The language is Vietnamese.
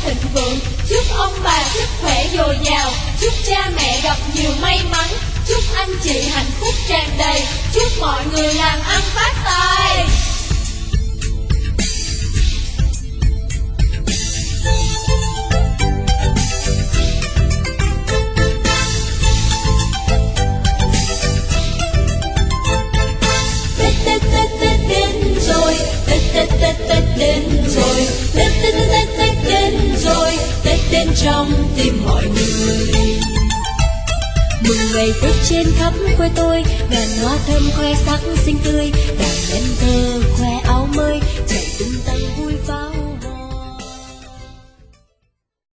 thịnh vượng, chúc ông bà sức khỏe dồi dào, chúc cha mẹ gặp nhiều may mắn, chúc anh chị hạnh phúc tràn đầy, chúc mọi người làm ăn phát tài. Tết đến trong tim mọi người. Mừng ngày Tết trên khắp quê tôi, ngàn hoa thơm khoe sắc xinh tươi, đàn em thơ khoe áo mới, chạy tung tăng vui pháo.